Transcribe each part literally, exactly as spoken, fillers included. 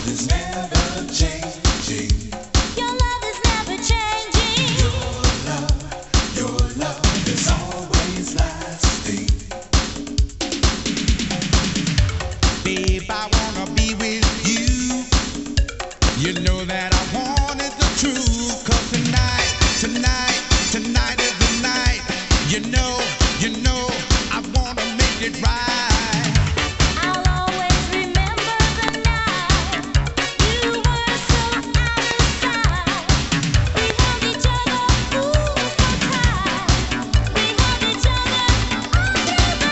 is never changing. Your love is never changing. Your love, your love is always lasting. Babe, I wanna be with you. You know that I wanted the truth. 'Cause tonight, tonight, tonight is the night. You know, you know, I wanna make it right. I'll always remember the night you were so out of sight. We held each other, ooh, so tight. We held each other all through the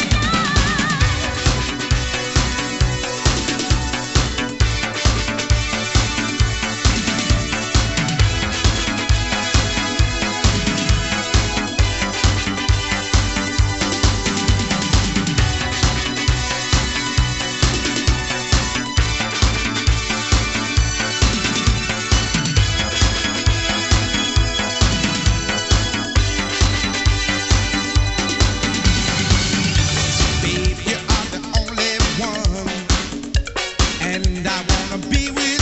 Babe, you are the only one, and I wanna be with